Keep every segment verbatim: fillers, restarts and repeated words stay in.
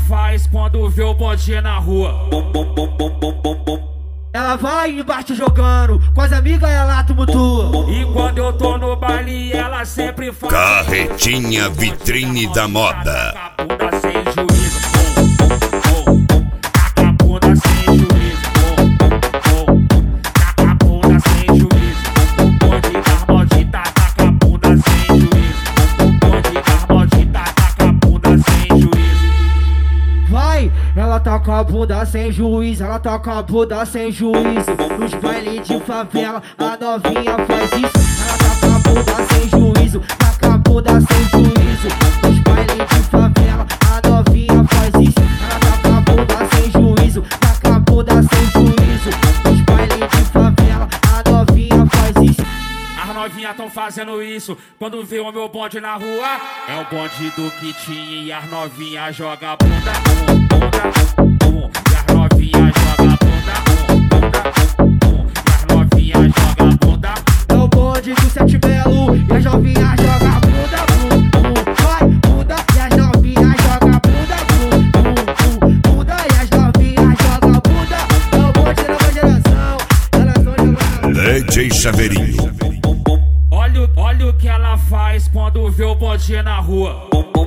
faz quando vê o bonde na rua? Ela vai embaixo jogando, com as amigas ela tumultua. E quando eu tô no baile ela sempre faz. Carretinha Vitrine da Moda. Taca a bunda sem juízo, oh, oh, oh. Taca a bunda sem juízo, oh, oh, oh. Taca a bunda sem juízo. O bonde das malditas taca a bunda sem juízo. O bonde das malditas taca a bunda sem juízo. Vai, ela tá com a bunda sem juízo, ela tá com a bunda sem juízo. Nos bailes de favela, a novinha faz isso. Ela tá com a bunda sem juízo, tá com a bunda sem juízo. Nos bailes de favela, a novinha faz isso. Ela tá com a bunda sem juízo, tá com a bunda sem juízo. Nos bailes de favela, a novinha faz isso. As novinhas tão fazendo isso quando vê o meu bonde na rua. É o bonde do Kitinho e as novinhas joga a bunda, um, bunda, um. E as novinhas joga a bunda, um, bunda, um. E as novinhas joga a bunda. É o bonde do Sete Belo e as novinhas joga a bunda, bum, bum. Vai, bunda, e as novinhas joga a bunda, bum, bum, bum. Bunda, e as novinhas joga a bunda. É o bonde da nova geração, elas tão jogando. D J Chaveirinho. Olha, olha o que ela faz quando vê o bonde na rua.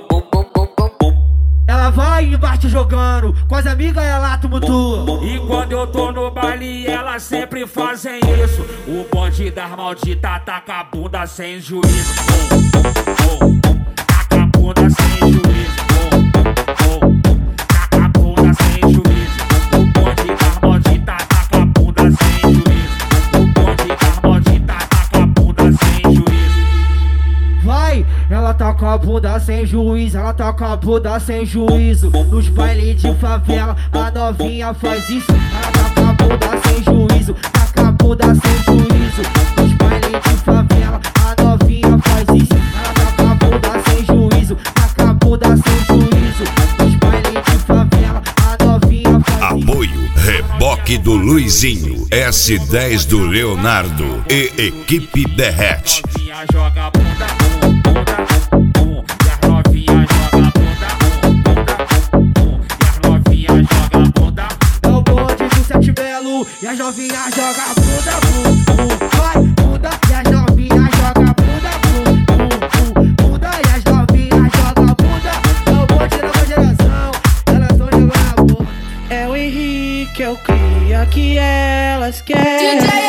Ela vai embaixo jogando, com as amigas ela tumultua. E quando eu tô no baile elas sempre fazem isso. O bonde das malditas taca a bunda sem juízo, oh, oh, oh. Taca a bunda sem juízo, oh, oh, oh. Taca a bunda sem juízo. O bonde das malditas taca a bunda sem juízo. O bonde das malditas taca a bunda sem juízo. Vai, ela tá com a bunda sem juízo, ela tá com a bunda sem juízo. Nos bailes de favela, a novinha faz isso. Ela tá com a bunda sem juízo, tá com a bunda sem juízo. Nos bailes de favela, a novinha faz isso. Ela tá com a bunda sem juízo, tá com a bunda sem juízo. Nos bailes de favela, a novinha faz isso. Apoio Reboque do Luizinho, S dez do Leonardo e Equipe Derrete. Novinha joga a bunda, um, bunda, um. E as novinhas joga a bunda, um, bunda, um. E as novinhas joga a bunda. É o bonde do Sete Belo e as novinhas joga a bunda, bum, bum. Vai, bunda, e as novinhas joga a bunda, bum, bum, bum. Bunda, e as novinhas joga a bunda. É o bonde da nova geração, elas tão jogando a bunda. É o Henrique, é o cria que elas querem.